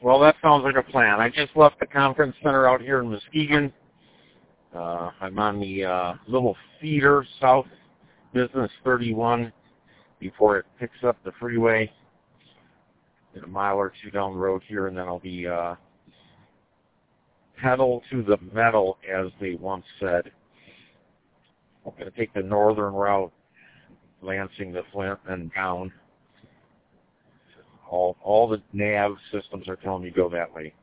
Well, that sounds like a plan. I just left the conference center out here in Muskegon. I'm on the little feeder south Business 31 before it picks up the freeway. In a mile or two down the road here, and then I'll be pedal to the metal, as they once said. I'm going to take the northern route, Lansing to Flint and down. All the nav systems are telling me to go that way.